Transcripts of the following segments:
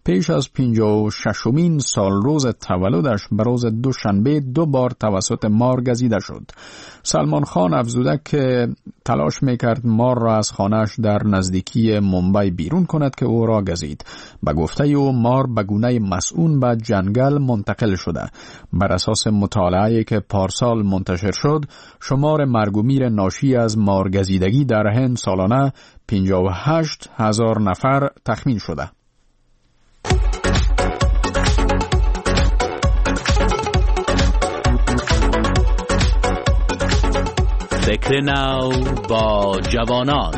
پیش از 56مین سال روز تولدش به روز دوشنبه 2 بار توسط مار گزیده شد. سلمان خان افزوده که تلاش میکرد مار را از خانه‌اش در نزدیکی ممبئی بیرون کند که او را گزید. به گفته او مار به گونه مسئول به جنگل منتقل شده. بر اساس مطالعه‌ای که پارسال منتشر شد، شمار مرگ و میر ناشی از مارگزیدگی در هند سالانه 58,000 نفر تخمین شده. فکر نو با جوانان.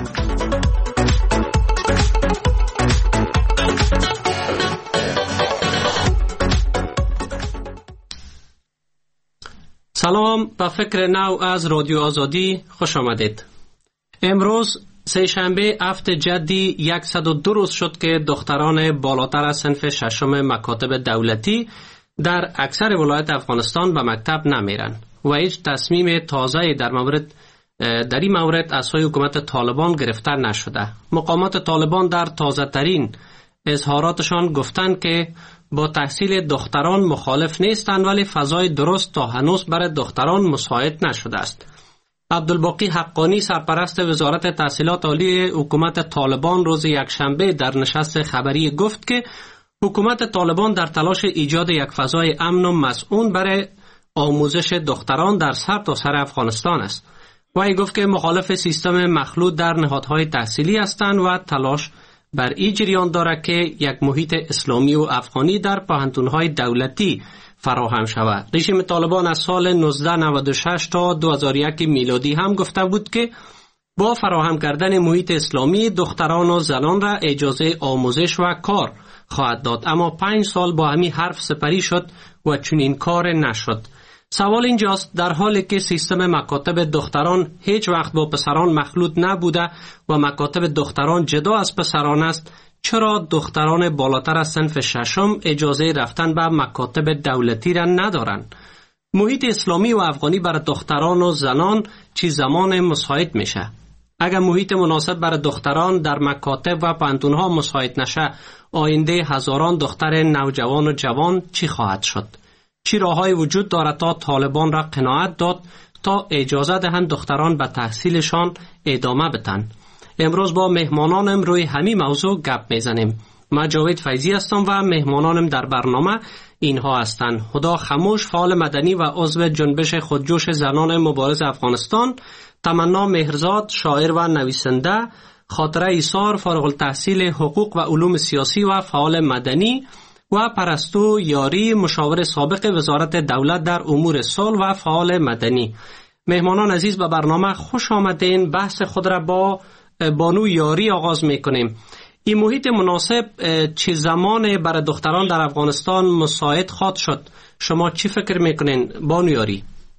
سلام، به فکر نو از رادیو آزادی خوش آمدید. امروز سه شنبه 7 جدی 102 روز شد که دختران بالاتر از صنف ششم مکاتب دولتی در اکثر ولایت افغانستان به مکتب نمیرن و هیچ تصمیم تازه‌ای در این مورد از سوی حکومت طالبان گرفته نشده. مقامات طالبان در تازه ترین اظهاراتشان گفتند که با تحصیل دختران مخالف نیستند، ولی فضای درست تا هنوز برای دختران مساعد نشده است. عبدالباقی حقانی سرپرست وزارت تحصیلات عالی حکومت طالبان روز یکشنبه در نشست خبری گفت که حکومت طالبان در تلاش ایجاد یک فضای امن و مسئول برای آموزش دختران در سرتاسر افغانستان است. وی گفت که مخالف سیستم مخلوط در نهادهای تحصیلی هستند و تلاش بر این جریان دارد که یک محیط اسلامی و افغانی در پوهنتون‌های دولتی فراهم شود. رژیم طالبان از سال 1996 تا 2001 میلادی هم گفته بود که با فراهم کردن محیط اسلامی دختران و زنان را اجازه آموزش و کار خواهد داد، اما 5 سال با همین حرف سپری شد و چنین کار نشد. سوال اینجاست در حالی که سیستم مکاتب دختران هیچ وقت با پسران مخلوط نبوده و مکاتب دختران جدا از پسران است، چرا دختران بالاتر از صنف ششم اجازه رفتن به مکاتب دولتی را ندارند؟ محیط اسلامی و افغانی برای دختران و زنان چی زمان مساعد میشه؟ اگر محیط مناسب برای دختران در مکاتب و پوهنتون‌ها مساعد نشه، آینده هزاران دختر نوجوان و جوان چی خواهد شد؟ چی راه‌های وجود دارد تا طالبان را قناعت داد تا اجازه دهند دختران به تحصیلشان ادامه بدن؟ امروز با مهمانانم روی همین موضوع گپ میزنیم. من جاوید فیضی هستم و مهمانانم در برنامه اینها هستند: هدا خموش، فعال مدنی و عضو جنبش خودجوش زنان مبارز افغانستان، تمنا مهرزاد، شاعر و نویسنده، خاطره ایثار، فارغ التحصیل حقوق و علوم سیاسی و فعال مدنی، و پرستو یاری، مشاور سابق وزارت دولت در امور صلح و فعال مدنی. مهمانان عزیز، به برنامه خوش آمدین. بحث خود را با بانو یاری آغاز میکنیم. این محیط مناسب چه زمان برای دختران در افغانستان مساعد خواهد شد؟ شما چی فکر میکنین بانو یاری؟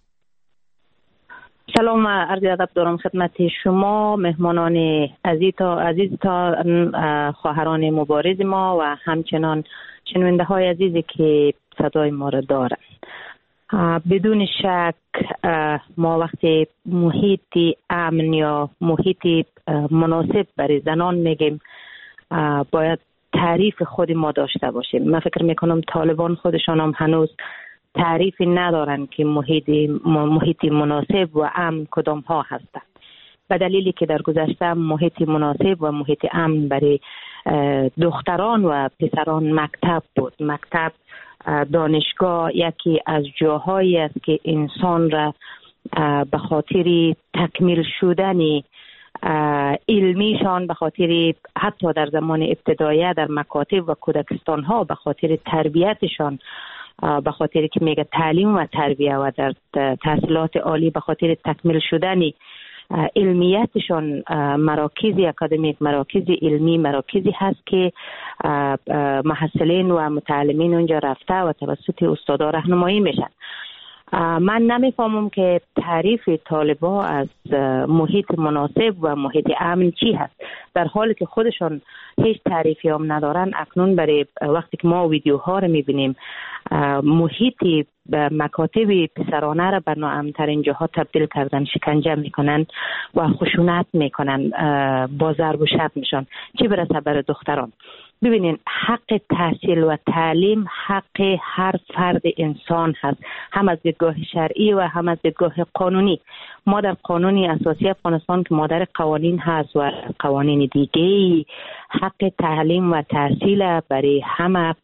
سلام، عرض ادب دارم خدمت شما مهمانان عزیز تا خواهران مبارز ما و همچنان شنونده های عزیزی که صدای ما را دارند. بدون شک ما وقتی محیط امن یا محیط مناسب برای زنان میگیم، باید تعریف خود ما داشته باشیم. من فکر میکنم طالبان خودشان هم هنوز تعریفی ندارن که محیط مناسب و امن کدام ها هستند، به دلیلی که در گذشته محیط مناسب و محیط امن برای دختران و پسران مکتب بود. مکتب، دانشگاه یکی از جاهایی است که انسان را به خاطر تکمیل شدن علمیشان، به خاطر حتی در زمان ابتدایه در مکاتب و کودکستان ها، به خاطر تربیتشان، به خاطر که میگه تعلیم و تربیه و در تحصیلات عالی، به خاطر تکمیل شدن علمیتشان، مراکزی اکادمیک، مراکز علمی، مراکزی هست که محصلین و متعلمین اونجا رفته و توسط استادا راهنمایی میشن. من نمیفهمم که تعریف طالبا از محیط مناسب و محیط امن چی هست، در حالی که خودشان هیچ تعریفی هم ندارن. اکنون برای وقتی که ما ویدیوها رو میبینیم محیطی مکاتب پسرانه را به ناامن‌ترین جاها تبدیل کردن، شکنجه میکنن و خشونت میکنن، با ضرب و شتم میشن، چه برسه بر دختران. ببینین حق تحصیل و تعلیم حق هر فرد انسان هست، هم از دیدگاه شرعی و هم از دیدگاه قانونی. ما در قانون اساسی افغانستان که مادر قوانین هست و قوانین دیگه، حق تعلیم و تحصیل برای همه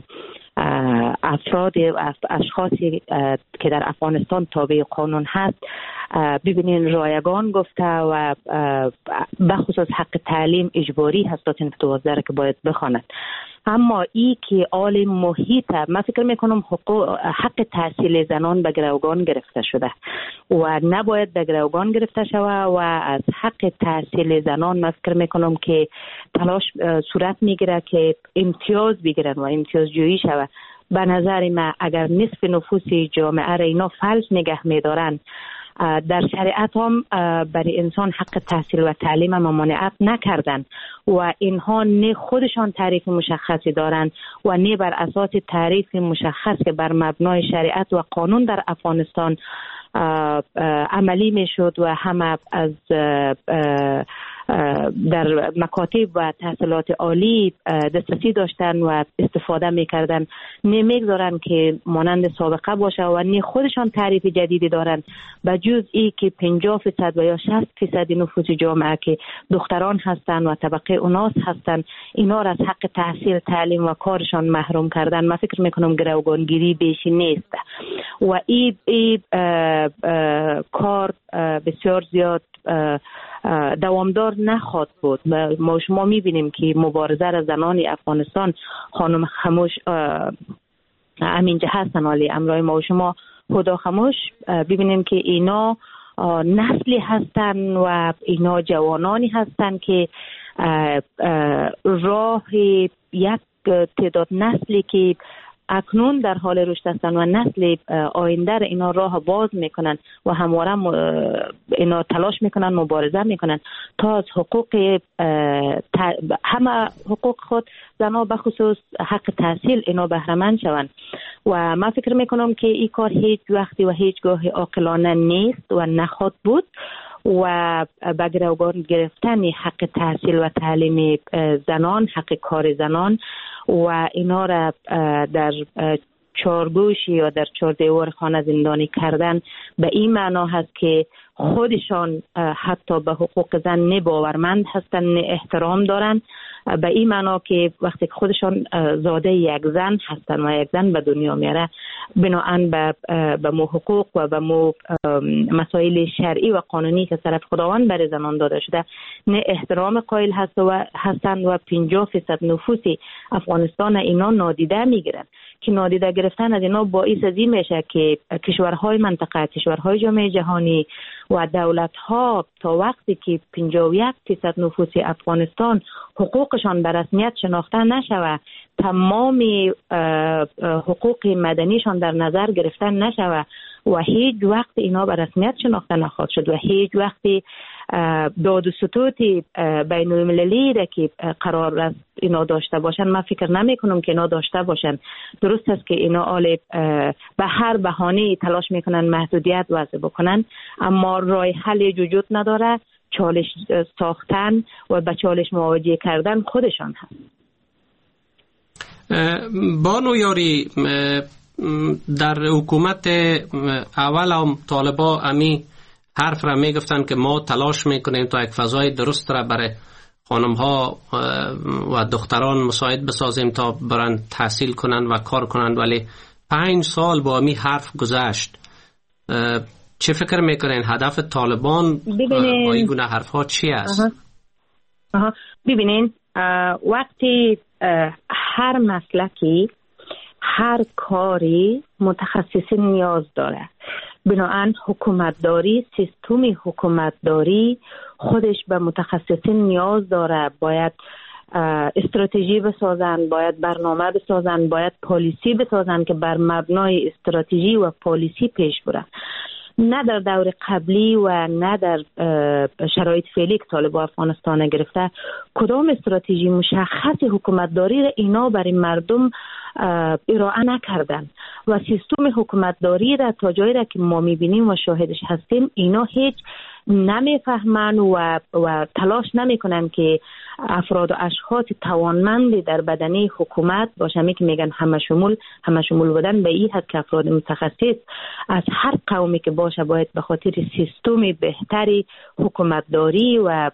افراد اشخاصی که در افغانستان تابع قانون هست ببینین رایگان گفته و بخصوص حق تعلیم اجباری هست تا صنف 12 که باید بخواند. اما ای که عالم محیط، من فکر میکنم حق تحصیل زنان به گروگان گرفته شده و نباید به گروگان گرفته شود و از حق تحصیل زنان من فکر میکنم که تلاش صورت میگیره که امتیاز بگیرن و امتیاز جویی شود. به نظر من اگر نصف نفوس جامعه را اینا فلج نگه میدارن، در شریعت هم برای انسان حق تحصیل و تعلیم ممانعت نکردن و اینها نه خودشان تعریف مشخصی دارن و نه بر اساس تعریف مشخص که بر مبنای شریعت و قانون در افغانستان عملی میشد و همه از در مکاتب و تحصیلات عالی دسترسی داشتن و استفاده میکردن، نمیگذارن که مانند سابقه باشه و نه خودشان تعریف جدیدی دارن به جز ای که 50% و یا 60% نفوس جامعه که دختران هستن و طبقه اوناس هستن، اینا را از حق تحصیل، تعلیم و کارشان محروم کردن. من فکر میکنم گروگانگیری بیشی نیست و ای کار بسیار زیاد دوامدار نخواهد بود. ما شما میبینیم که مبارزه را زنان افغانستان، خانم خموش امینجه هستن ولی امرای ما و شما خدا خموش، ببینیم که اینا نسلی هستن و اینا جوانانی هستن که راه یک تعداد نسلی که اکنون در حال رشد هستند و نسل آینده را اینا راه باز میکنن و همواره اینا تلاش میکنن، مبارزه میکنن تا از حقوق همه حقوق خود زنها به خصوص حق تحصیل اینا بهره مند شوند. و من فکر میکنم که این کار هیچ وقتی و هیچگاه عاقلانه نیست و نخواهد بود و به گروگان گرفتن حق تحصیل و تعلیم زنان، حق کار زنان و اینا را در چارگوشی یا در چار دیوار خانه زندانی کردن به این معنا هست که خودشان حتی به حقوق زن نه باورمند هستن، نه احترام دارن. به این معنا که وقتی که خودشان زاده یک زن هستن و یک زن به دنیا میاره، بناهن به مو حقوق و به مو مسائل شرعی و قانونی که طرف خداوند برای زنان داده شده نه احترام قائل هستند و 50% نفوس افغانستان اینا نادیده میگیرن که نادیده گرفتن از اینا باعث از این میشه که کشورهای منطقه، کشورهای جامعه جهانی و دولت‌ها تا وقتی که 51% نفوس افغانستان حقوقشان به رسمیت شناخته نشود، تمام حقوق مدنیشان در نظر گرفته نشود و هیچ وقت اینا به رسمیت شناخته نخواهد شد و هیچ وقتی داد و ستوت بین المللی را که قرار است اینا داشته باشن، من فکر نمی کنم که اینا داشته باشن. درست است که اینا به هر بهانه تلاش میکنن محدودیت وضع بکنن، اما راه حل وجود نداره. چالش ساختن و به چالش مواجه کردن خودشان هست. بانو یاری، در حکومت اول هم طالبا امی حرف را میگفتن که ما تلاش میکنیم تا یک فضای درست را برای خانم ها و دختران مساعد بسازیم تا برن تحصیل کنن و کار کنن، ولی 5 سال با امی حرف گذشت. چه فکر میکنین هدف طالبان با این گونه حرف ها چی است؟ ببینین وقتی هر مسلکی، هر کاری متخصصین نیاز داره. بنابراین حکومتداری، سیستم حکومتداری خودش به متخصصین نیاز داره. باید استراتژی بسازن، باید برنامه بسازن، باید پالیسی بسازن که بر مبنای استراتژی و پالیسی پیش بره. نه در دور قبلی و نه در شرایط فعلی که طالبان افغانستان گرفته کدام استراتژی مشخص حکومتداری را اینا برای مردم ارائه نکردن و سیستم حکومتداری را تا جایی را که ما میبینیم و شاهدش هستیم اینا هیچ نمیفهمن و تلاش نمیکنن که افراد و اشخاص توانمندی در بدنه حکومت باشن که میگن همه شمول بودن به این حد که افراد متخصص از هر قومی که باشه باید به خاطر سیستم بهتری حکومتداری و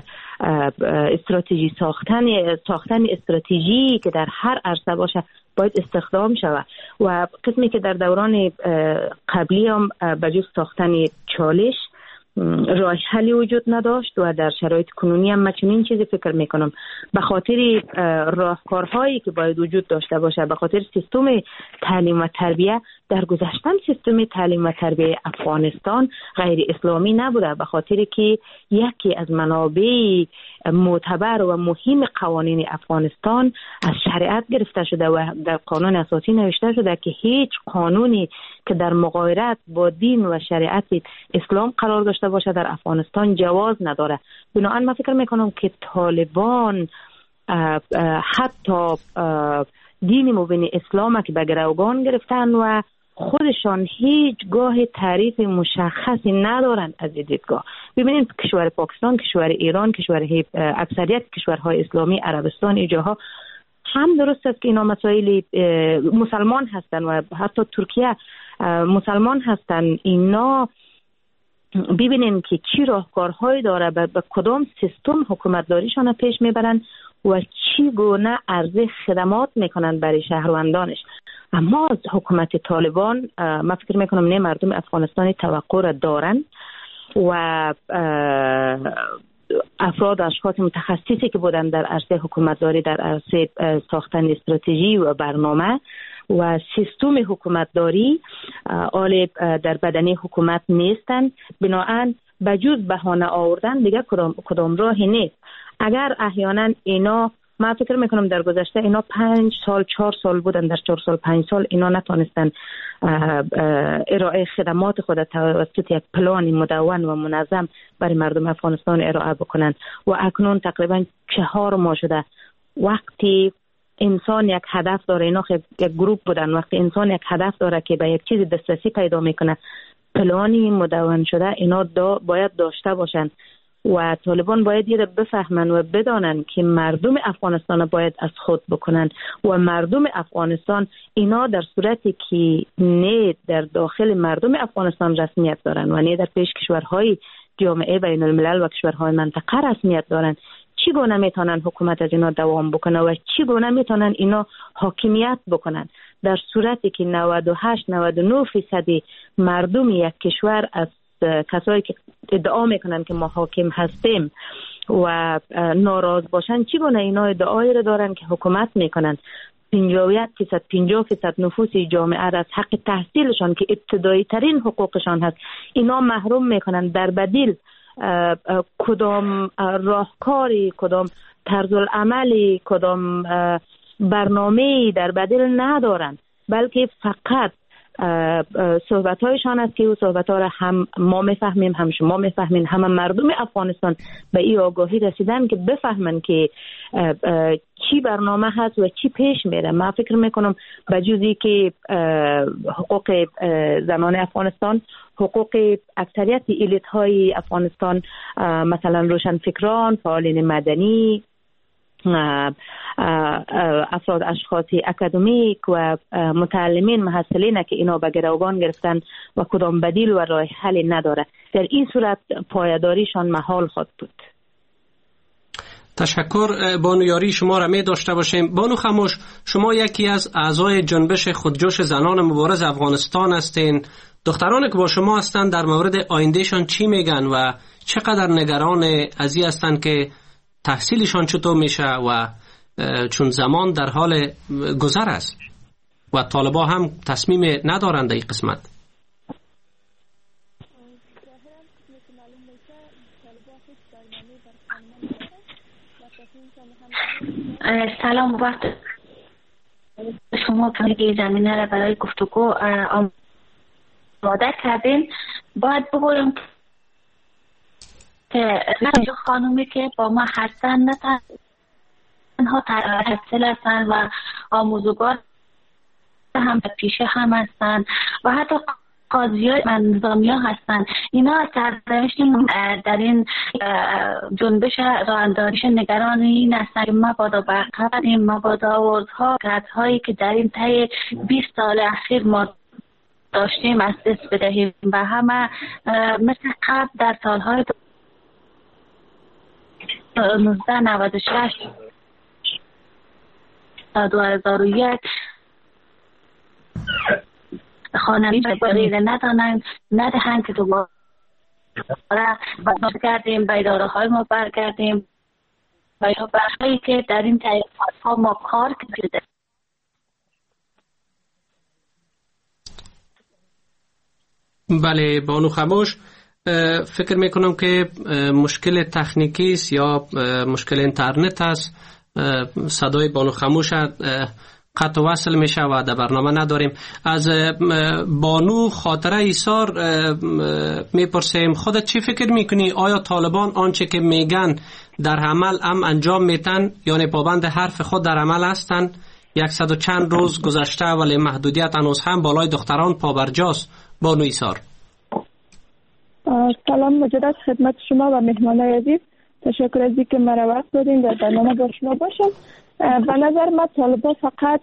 استراتژی ساختن استراتژی که در هر عرصه باشه باید استخدام شود و قسمی که در دوران قبلی هم بجز ساختن چالش راه حلی وجود نداشت و در شرایط کنونی هم من چنین چیزی فکر میکنم به خاطر راهکارهایی که باید وجود داشته باشه به خاطر سیستم تعلیم و تربیه در گذشتن سیستم تعلیم و تربیه افغانستان غیر اسلامی نبوده به خاطر که یکی از منابع معتبر و مهم قوانین افغانستان از شریعت گرفته شده و در قانون اساسی نوشته شده که هیچ قانونی که در مغایرت با دین و شریعت اسلام قرار داشته باشه در افغانستان جواز نداره. بنابراین من فکر میکنم که طالبان حتی دین مبین اسلام که به گروگان گرفتن و خودشان هیچگاه تعریف مشخصی ندارن از دیدگاه. ببینید کشور پاکستان، کشور ایران، کشور اکثریت کشورهای اسلامی، عربستان، اینجاها هم درست است که اینا مسائل مسلمان هستن و حتی ترکیه مسلمان هستن. اینا ببینین که چی راهکارهایی داره به کدام سیستم حکومتداریشان پیش میبرن و چی گونه عرضه خدمات میکنن برای شهروندانش. اما از حکومت طالبان من فکر میکنم نه مردم افغانستان توقع را دارن و افراد و اشخاص متخصصی که بودن در عرصه حکومتداری در عرصه ساختن استراتژی و برنامه و سیستم حکومتداری آل در بدنه حکومت نیستن. بنابراین بجز بهانه آوردن دیگه کدام راهی نیست. اگر احیانا اینا من فکر میکنم در گذشته اینا 5 سال 4 سال بودن، در 4 سال 5 سال اینا نتونستن ارائه خدمات خود توسط یک پلان مدون و منظم برای مردم افغانستان ارائه بکنن و اکنون تقریبا 4 ماه شده. وقتی انسان یک هدف داره، اینا یک گروه بودن، وقتی انسان یک هدف داره که به یک چیز دسترسی پیدا میکنه پلانی مدون شده اینا باید داشته باشن و طالبان باید یه بفهمن و بدانن که مردم افغانستان باید از خود بکنن و مردم افغانستان اینا در صورتی که نه در داخل مردم افغانستان رسمیت دارن و نه در پیش کشورهای جامعه بین الملل و کشورهای منطقه رسمیت دارن چگونه میتونن حکومت از اینا دوام بکنه و چگونه میتونن اینا حاکمیت بکنن در صورتی که 98-99% مردم یک کشور از کسایی که ادعا میکنن که ما حاکم هستیم و ناراض باشن چگونه اینا ادعایی رو دارن که حکومت میکنن 50% نفوس جامعه را از حق تحصیلشان که ابتدایی ترین حقوقشان هست اینا محروم میکنن. در بدیل کدام راهکاری، کدام طرز العملی، کدام برنامه‌ای در بدیل ندارن، بلکه فقط صحبت‌هایشان است که او صحبت‌ها را هم ما می‌فهمیم، هم شما می‌فهمین، هم مردم افغانستان به این آگاهی رسیدن که بفهمن که چی برنامه هست و چی پیش میره. من فکر میکنم بجوزی که حقوق زنان افغانستان، حقوق اکثریت الیت‌های افغانستان مثلا روشنفکران، فعالین مدنی، افراد اشخاصی اکادمیک و متعلمین محصلین که اینا به گروگان گرفتن و کدام بدیل و راه حلی نداره، در این صورت پایداریشان محال خواهد بود. تشکر بانو یاری، شما را می داشته باشیم. بانو خموش، شما یکی از اعضای جنبش خودجوش زنان مبارز افغانستان هستین. دخترانی که با شما هستن در مورد آیندهشان چی میگن و چقدر نگران از این هستن که تحصیلشان چطور میشه و چون زمان در حال گذر است و طالبا هم تصمیم ندارند در این قسمت؟ سلام، وقت شما که زمینه را برای گفتگو آماده کردین. باید بگویم که خانومی که با ما هستن نه تنها تحصیل هستن و آموزگار هم پیشه هم هستن و حتی قاضی های نظامی ها هستن. اینا سرنوشت در این جنبش راهاندازی نگران این هستن که مبادا برقراریم، مبادا آوازها هایی که در این طی 20 سال اخیر ما داشتیم از دست بدهیم و همه مثل قبل در سالهای 1996 تا 2001 خانمی بریده ندهند که دوباره برگردیم به اداره های ما برگردیم و یا بخشی که در این طریقات ها ما کار کرده. بله بانو خموش، فکر میکنم که مشکل تکنیکی است یا مشکل اینترنت است. صدای بانو خموش قطع وصل میشه و در برنامه نداریم. از بانو خاطره ایثار میپرسیم خودت چی فکر میکنی؟ آیا طالبان آنچه که میگن در عمل هم انجام میتن یعنی پابند حرف خود در عمل هستن؟ 100 و چند روز گذشته ولی محدودیت هنوز هم بالای دختران پابرجاست. بانو ایثار. سلام مجدد خدمت شما و مهمانای عزیز. تشکر از اینکه مرا وقت دادین در برنامه با شما باشم. به نظر من طالبان فقط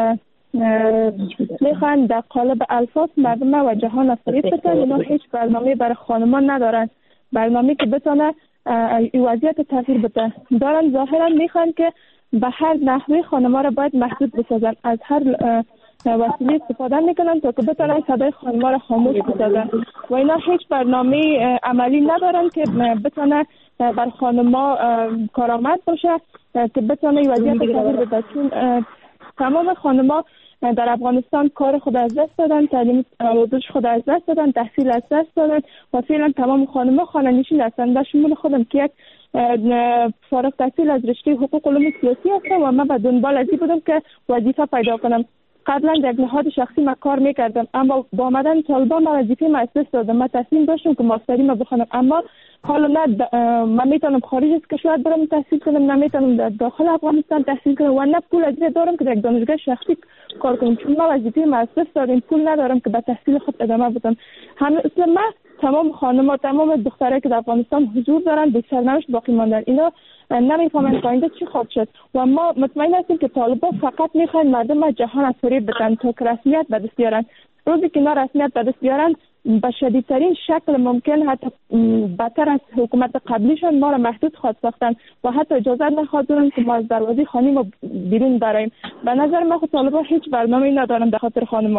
میخوان در قالب الفاظ مردم و جهان فریب بدن. اینا هیچ برنامه برای خانمان ندارن، برنامه که بتونه وضعیت تغییر بده دارن. ظاهرا میخوان که به هر نحوی خانمان را باید محدود بسازن، از هر وسیله استفاده میکنن تا که بتونن صدای خانمان را خاموش بسازن و اینا هیچ برنامه عملی ندارن که بتونه بر خانما کارآمد باشه که بتونه وضعیت تغییر بده. چون تمام خانما در افغانستان کار خود از دست دادن، تعلیم آموزش خود از دست دادن، تحصیل از دست دادن و فعلا تمام خانما خانه نشین هستند. در شمول خودم که یک فارغ التحصیل از رشته حقوق علوم سیاسی هستم و من به دنبال ازی بودم که وظیفه پیدا کنم. قبلا در نهاد شخصی ما کار میکردم اما با آمدن طالبان ما وظیفه ما از دست دادم. من تصمیم داشتم که ماستری ما بخونم اما حالا نه من میتونم خارج از کشور برم تحصیل کنم، نمیتونم در داخل افغانستان تحصیل کنم و نه پول از دارم که در دانشگاه شخصی کار کنم. چون ما وظیفه ما از دست دادیم، پول ندارم که به تحصیل خود ادامه بدم. همه اصلا ما تمام خانم‌ها تمام دخترایی که در افغانستان حضور دارن به سرنوشت باقی ماندن. اینا نمیفهمن که آینده چی خواهد شد و ما مطمئن هستیم که طالبان فقط میخوان مردم جهان از فریب بدن تا که رسمیت به دست بیارن. روزی که اینا رسمیت به دست بیارن به شدیدترین شکل ممکن حتی بدتر از حکومت قبلیشون ما را محدود خواهد ساختن و حتی اجازه نخواهد دادن که ما از دروازه خانه ما بیرون براییم. به نظر من خود طالبان هیچ برنامه‌ای ندارن به خاطر خانم‌ها.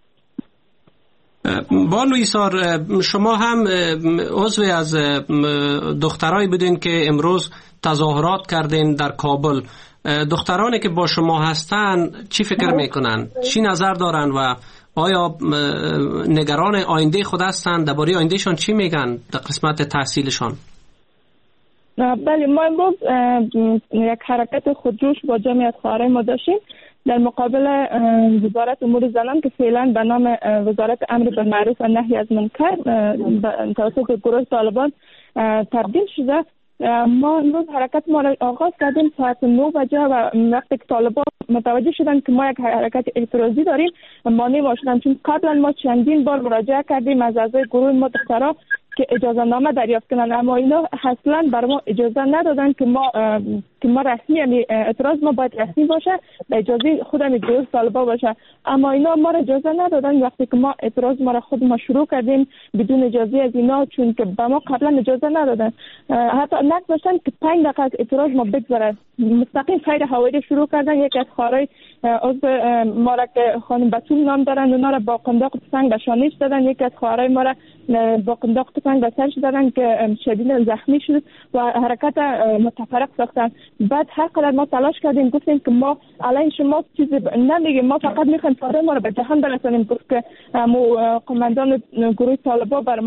بانو ایثار، شما هم عضو از دخترایی بودین که امروز تظاهرات کردین در کابل. دخترانی که با شما هستن چی فکر میکنن؟ چی نظر دارن و آیا نگران آینده خود هستن؟ درباره آیندهشان چی میگن در قسمت تحصیلشان؟ بله، ما امروز یک حرکت خودجوش با جمعیت خواهرای ما داشتیم در مقابل وزارت امور زنان که فعلا به نام وزارت امر بالمعروف و نهی از منکر توسط گروه طالبان تبدیل شده. ما امروز حرکت ما را آغاز کردیم ساعت 9 بجه و وقتی که طالبان متوجه شدن که ما یک حرکت اعتراضی داریم مانع ما شدن. چون قبلا ما چندین بار مراجعه کردیم از اعضای گروه ما دخترها که اجازه نامه دریافت کنن اما اینا اصلا بر ما اجازه ندادن که ما رسمی، یعنی اعتراض ما باید رسمی باشه به اجازه خودم گروه طالبان باشه اما اینا ما را اجازه ندادن. وقتی که ما اعتراض ما را خود ما شروع کردیم بدون اجازه از اینا، چون که به ما قبلا اجازه ندادن، حتی نگذاشتن که 5 دقیقه از اعتراض ما بگذره، مستقیم فیر هوایی شروع کردن. یک از خواهرای عضو ما را که خانم بتول نام دارن اونا را با قنداق تفنگ به شانش دادن. یک از خواهرای ما را با قنداق تفنگ به سرش دادن که شدید زخمی شد و حرکت متفرق ساختن. بعد هر قدر ما تلاش کردیم گفتیم که ما علیه شما چیزی نمیگیم، ما فقط میخوایم صدای ما را به جهان برسانیم. گفت که قماندان گروه طالبان بر ما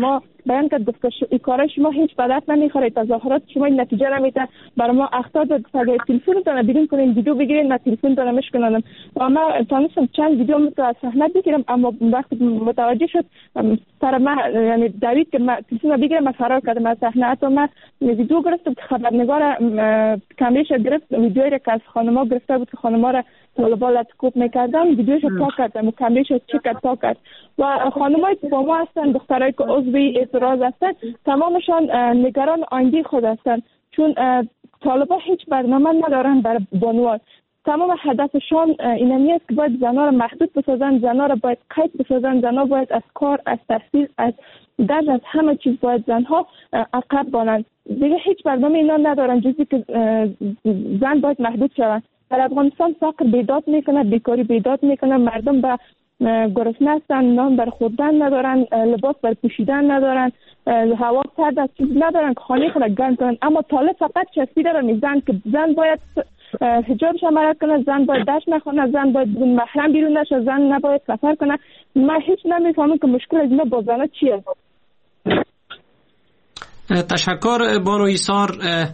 بیان کرد گفت که این کار شما هیچ بدت نمیخوره، تظاهرات شما نتیجه نمیده، برای ما اخطار داد، اگه تلفنتون بیرون کنین ویدیو بگیرین من تلفنتون مشکنم. و ما تونستم چند ویدیو متو از صحنه بگیرم، اما وقتی متوجه شد سر ما یعنی دوید که من تلفن بگیرم من فرار کردم از صحنه. حتی من ویدیو گرفتم که خبرنگار کاملیش گرفت، ویدیویی که از خانم‌ها گرفته بود که خانم‌ها را طالبان لطکوب میکردن، ویدیوش پاک کردم و کاملیش چک پاک کرد. و خانم‌های که با ما هستن، دخترایی که عضو اعتراض هستن، تمامشان نگران آینده خود هستن، چون طالبان هیچ برنامه ندارن برای بانوان. تمام هدفشان اینمی است که باید زنها را محدود بسازن، زنها را باید قید بسازن، زنها باید از کار، از تحصیل، از درس، از همه چیز باید زنها عقب مانند. دیگه هیچ برنامه اینا ندارن جزی که زن باید محدود شوند. در افغانستان فقر بیداد میکنه، بیکاری بیداد میکنه، مردم به گرسنه هستن، نان بر خوردن ندارن، لباس بر پوشیدن ندارن، هوا سرد است، چیز ندارن که خانه خود گرم کنن. اما طالب فقط چسبیده را میزن که زن باید حجابش عمل کنه، زن باید درس نخونه، زن باید بدون محرم بیرون نشه، زن نباید سفر کنه. من هیچ نمیفهمم که مشکل از اینا با زنها چیه. تشکر بانو ایثار.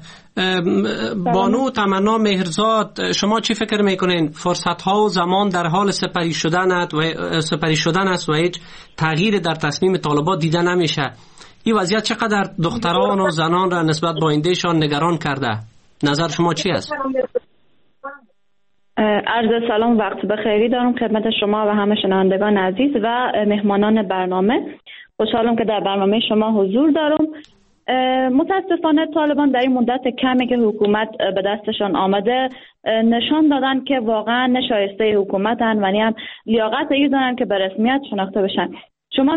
بانو تمنا مهرزاد، شما چی فکر میکنین؟ فرصت ها و زمان در حال سپری شدن است و هیچ تغییر در تصمیم طالبان دیده نمیشه. این وضعیت چقدر دختران و زنان را نسبت با آیندهشان نگران کرده؟ نظر شما چی است؟ عرض سلام، وقت بخیری دارم خدمت شما و همه شنوندگان عزیز و مهمانان برنامه. خوشحالم که در برنامه شما حضور دارم. متاسفانه طالبان در این مدت کمی که حکومت به دستشان آمده نشان دادن که واقعا نشایسته حکومتن و هم لیاقت این دارن که به رسمیت شناخته بشن. شما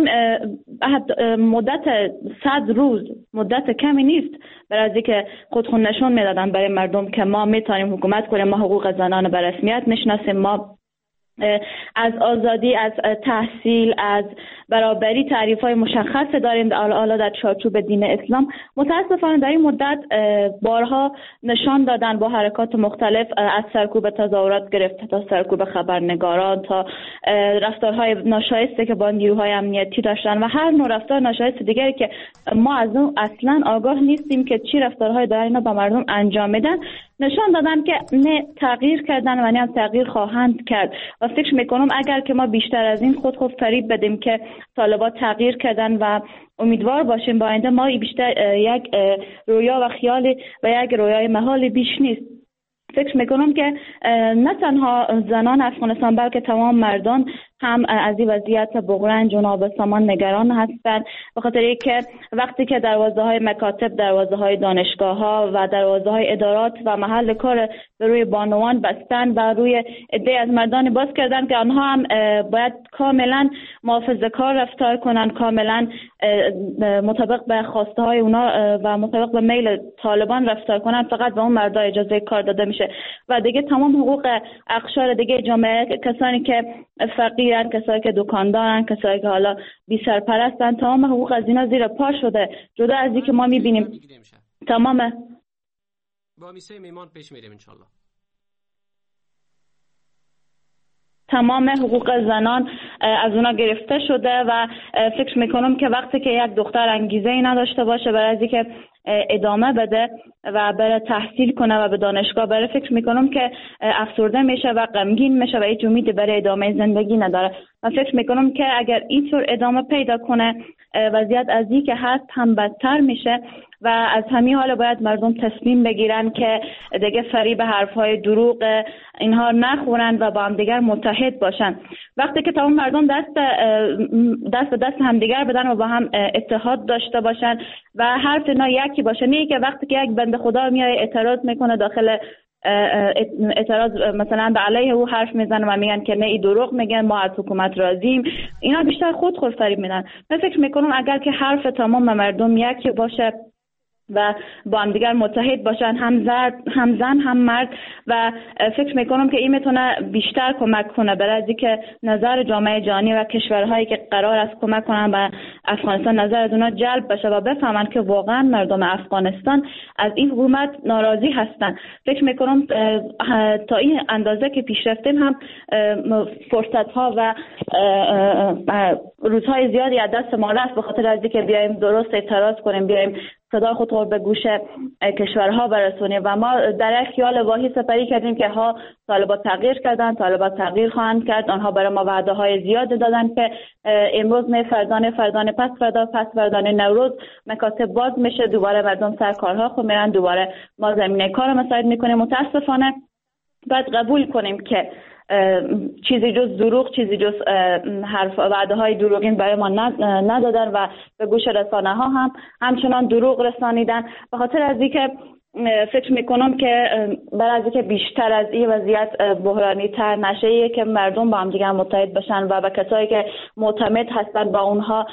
مدت 100 روز مدت کمی نیست برای از اینکه خودخون نشون میدادن برای مردم که ما میتونیم حکومت کنیم، ما حقوق زنان به رسمیت میشناسیم، ما از آزادی، از تحصیل، از برابری تعریف‌های مشخص داریم حالا در چارچوب دین اسلام. متاسفانه در این مدت بارها نشان دادن با حرکات مختلف، از سرکوب تظاهرات گرفته تا سرکوب خبرنگاران تا رفتارهای ناشایسته که با نیروهای امنیتی داشتن و هر نوع رفتار ناشایست دیگری که ما از اون اصلا آگاه نیستیم که چی رفتارهای دارن اینا با مردم انجام میدن، نشان دادن که نه تغییر کردن و نه هم تغییر خواهند کرد. و فکر میکنم اگر که ما بیشتر از این خود فریب بدیم که طالبان تغییر کردن و امیدوار باشیم با آینده، ما بیشتر یک رویا و خیالی و یک رویای محالی بیش نیست. فکر میکنم که نه تنها زنان افغانستان بلکه تمام مردان هم از این وضعیت بغرنج و نابسامان نگران هستند، به خاطر اینکه وقتی که دروازه‌های مکاتب، دروازه‌های دانشگاه‌ها و دروازه‌های ادارات و محل کار به روی بانوان بستن و روی عده از مردان باز کردن که آنها هم باید کاملا محافظه‌کار رفتار کنند، کاملا مطابق به خواسته‌های اونا و مطابق به میل طالبان رفتار کنند، فقط به اون مردا اجازه کار داده میشه و دیگه تمام حقوق اقشار دیگه جامعه، کسانی که فقیرن، کسایی که دکاندارن، کسایی که حالا بی سرپرستن، تمام حقوق از اینا زیر پا شده. جدا از اینکه ما میبینیم تمام با میسه میمان پیش میریم انشالله. تمام حقوق زنان از اونا گرفته شده و فکر میکنم که وقتی که یک دختر انگیزه ای نداشته باشه برای اینکه ادامه بده و بره تحصیل کنه و به دانشگاه بره، فکر میکنم که افسرده میشه و غمگین میشه و هیچ امیدی برای ادامه زندگی نداره. و فکر میکنم که اگر اینطور ادامه پیدا کنه وضعیت از این که هست هم بدتر میشه و از همین حال باید مردم تصمیم بگیرن که دیگه فریب حرفهای دروغ اینها نخورن و با هم دیگر متحد باشن. وقتی که تمام مردم دست به دست همدیگر بدن و با هم اتحاد داشته باشن و حرف اینا یکی باشه، نه که وقتی که یک بنده خدا میاد اعتراض میکنه داخل اعتراض مثلا به علیه او حرف میزنن و میگن که نه ای دروغ میگن، ما از حکومت راضییم، اینا بیشتر خود فریب میدن. من فکر میکنم اگر که حرف تمام مردم یکی باشه و با هم دیگر متحد باشن، هم زن هم مرد. و فکر میکنم که این میتونه بیشتر کمک کنه برای از اینکه نظر جامعه جهانی و کشورهایی که قرار است کمک کنن به افغانستان نظر از اونا جلب بشه و بفهمن که واقعا مردم افغانستان از این حکومت ناراضی هستن. فکر میکنم تا این اندازه که پیش رفتیم هم فرصت ها و روزهای زیادی از دست ما رفت، به خاطر از اینکه بیایم درست اعتراض کنیم، بیایم صدا خود رو به گوش کشورها برسونیم. و ما در یک خیال واهی سپری کردیم که ها طالبان تغییر کردن، طالبان تغییر خواهند کرد. آنها برای ما وعده های زیاد دادن که امروز فردان پس فردان نوروز مکاتب باز میشه، دوباره مردم سر کارها خود میرن، دوباره ما زمینه کار مساعد میکنیم. متاسفانه باید قبول کنیم که چیزی جز دروغ، چیزی جز حرف وعده های دروغین برای ما ندادن و به گوش رسانه ها هم همچنان دروغ رسانیدن. به خاطر از اینکه فکر میکنم که برای از اینکه بیشتر از این وضعیت بحرانی تر نشه که مردم با هم دیگه متحد بشن و به کسایی که معتمد هستن با اونها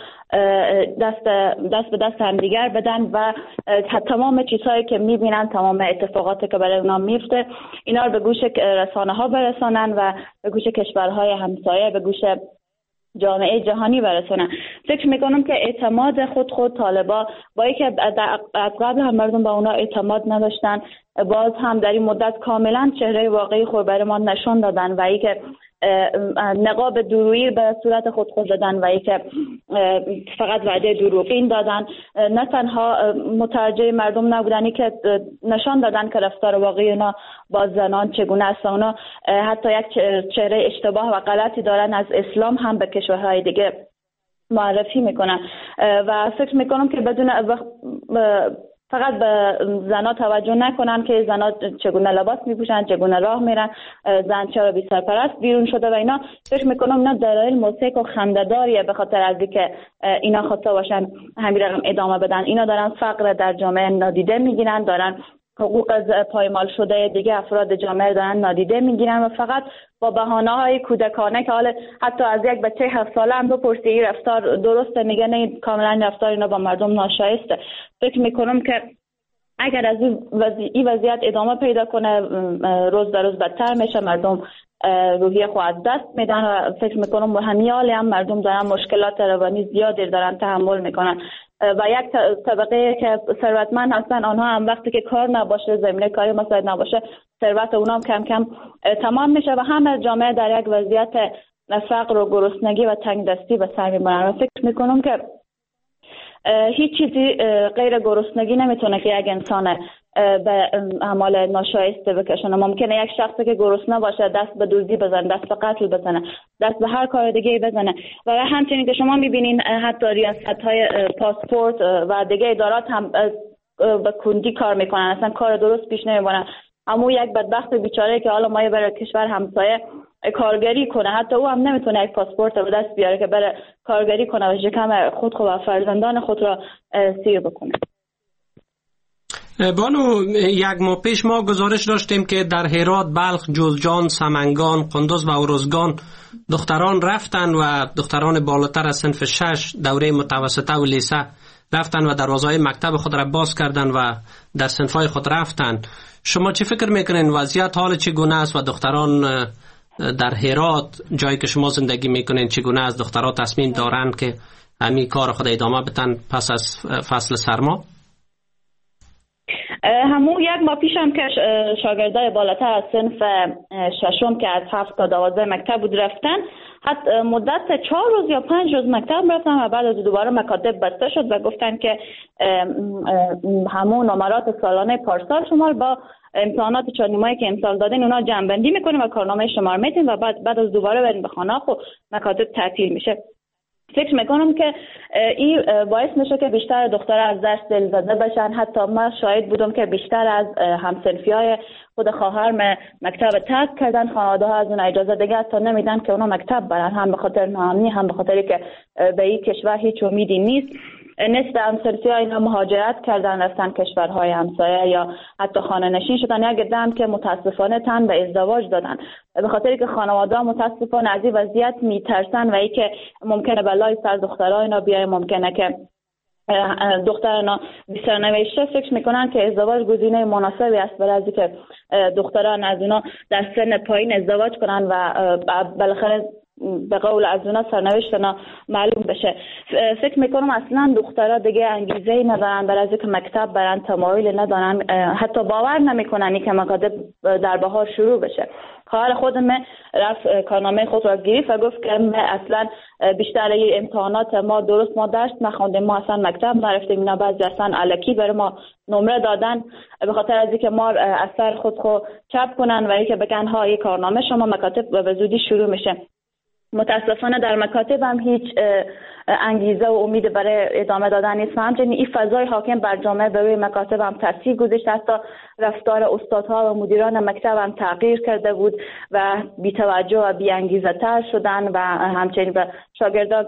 دست به دست هم دیگر بدن و تمام چیزهایی که میبینن، تمام اتفاقاتی که برای اونا میفته، اینا رو به گوش رسانه ها برسانن و به گوش کشورهای همسایه، به گوش جامعه جهانی برسونن. فکر میکنم که اعتماد خود طالبا با اینکه از قبل هم مردم با اونا اعتماد نداشتن، باز هم در این مدت کاملا چهره واقعی خود برای ما نشون دادن و اینکه نقاب درویی به صورت خود دادن و اینکه فقط وعده دروغین دادن. نه تنها متوجه مردم نبودن که نشان دادن که رفتار واقعی اونا با زنان چگونه است. اونا حتی یک چهره اشتباه و غلطی دارن از اسلام هم به کشورهای دیگه معرفی میکنن و فکر میکنم که بدون فقط به زنا توجه نکنن که زنا چگونه لباس میپوشن، چگونه راه میرن، زن چرا بی سرپرست بیرون شده و اینا. فکر میکنم اینا دلایل موثق و خنده‌داریه به خاطر از اینکه اینا خواسته باشن همین رقم ادامه بدن. اینا دارن فقر در جامعه نادیده میگیرن، دارن حقوق از پایمال شده دیگه افراد جامعه دارن نادیده میگیرن و فقط با بهانه‌های کودکانه که حالا حتی از یک بچه 7 ساله هم بپرسی این رفتار درسته، میگه نه، کاملا رفتار اینا با مردم ناشایسته. فکر میکنم که اگر از این وضعیت ادامه پیدا کنه روز به روز بدتر میشه، مردم روحیه خود از دست میدن و فکر میکنم همین حالی هم مردم دارن مشکلات روانی زیادی دارن تحمل میکنن و یک طبقه که ثروتمند هستن آنها هم وقتی که کار نباشه، زمینه کاری مساعد نباشه، ثروت اونها هم کم کم تمام میشه و همه جامعه در یک وضعیت فقر و گرسنگی و تنگ دستی به سر میبرن. و فکر میکنم که هیچ چیزی غیر گرسنگی نمیتونه که یک انسان به اعمال ناشایسته بکشونه. ممکنه یک شخصی که گرسنه باشه دست به دزدی بزنه، دست به قتل بزنه، دست به هر کار دیگه بزنه و همچنین که شما میبینین حتی ریاست‌های پاسپورت و دیگه ادارات هم به کندی کار میکنن، اصلا کار درست پیش نمیبرن. اما یک بدبخت بیچاره که حالا ما برای کشور همسایه کارگری کنه، حتی او هم نمیتونه یک پاسپورت به دست بیاره که بره کارگری کنه و شکم خود و فرزندان خود را سیر بکنه. بانو، یک ماه پیش ما گزارش داشتیم که در هرات، بلخ، جوزجان، سمنگان، قندوز و اروزگان دختران رفتن و دختران بالاتر از صنف 6 دوره متوسطه و لیسه رفتن و دروازه‌های مکتب خود را باز کردن و در صنف‌های خود رفتن. شما چه فکر میکنین؟ وضعیت حال چگونه است و دختران در هرات، جایی که شما زندگی میکنین، چگونه از دخترها تصمیم دارند که همین کار خود ادامه بدن پس از فصل سرما؟ همون یک ماه پیش هم که شاگردای بالاتر از صنف 6 که از 7 تا 12 مکتب بود رفتن، حتی مدت 4 روز یا 5 روز مکتب رفتن و بعد از دوباره مکاتب بسته شد و گفتن که همون نمرات سالانه پارسال شما با امتحانات 4 نیمه‌ای که امسال دادین اونا جمع‌بندی میکنیم و کارنامه شما رو میدیم و بعد از دوباره برین به خانه و مکاتب تعطیل میشه. فکر میکنم که این باعث میشه که بیشتر دخترها از درس دلزده بشن. حتی من شاهد بودم که بیشتر از همسنفیای خود خواهرم مکتب ترک کردن، خانواده ها از اون اجازه دیگه حتی نمیدن که اونا مکتب برن، هم به خاطر ناامنی، هم به خاطری که به این کشور هیچ امیدی نیست. نصف همسنفی‌ها اینا مهاجرت کردن، رفتن کشورهای همسایه یا حتی خانه نشین شدن. یک عده هم که متاسفانه تن به ازدواج دادن به خاطری که خانواده‌ها متاسفانه از این وضعیت میترسن و ای که ممکنه بلای سر دخترها اینا بیای، ممکنه که دختران سرنوشته فکر میکنن که ازدواج گزینه مناسبی است برای اینکه دختران از اونا در سن پایین ازدواج کنن و بالاخره به قول از اونا سرنوشتنا معلوم بشه. فکر میکنم اصلا دخترها دیگه انگیزه ندارن برای اینکه مکتب برن، تمایل ندارن، حتی باور نمیکنن که مکاتب در بهار شروع بشه. خواهر خودم رفت کارنامه خود را گرفت و گفت که اصلا بیشتر امتحانات ما درست ما درس نخوندیم، ما اصلا مکتب نرفتیم، اینا بعضی اصلا الکی برای ما نمره دادن به خاطر از اینکه ما اثر خود چپ کنن و اینکه بگن ها این کارنامه شما مکاتب به زودی شروع میشه. متاسفانه در مکاتب هم هیچ انگیزه و امید برای ادامه دادن نیست. همچنین این فضای حاکم بر جامعه به روی مکاتب هم تاثیر گذاشته. حتی رفتار استادها و مدیران مکتب هم تغییر کرده بود و بی‌توجه و بی‌انگیزه تر شدن و همچنین به شاگردان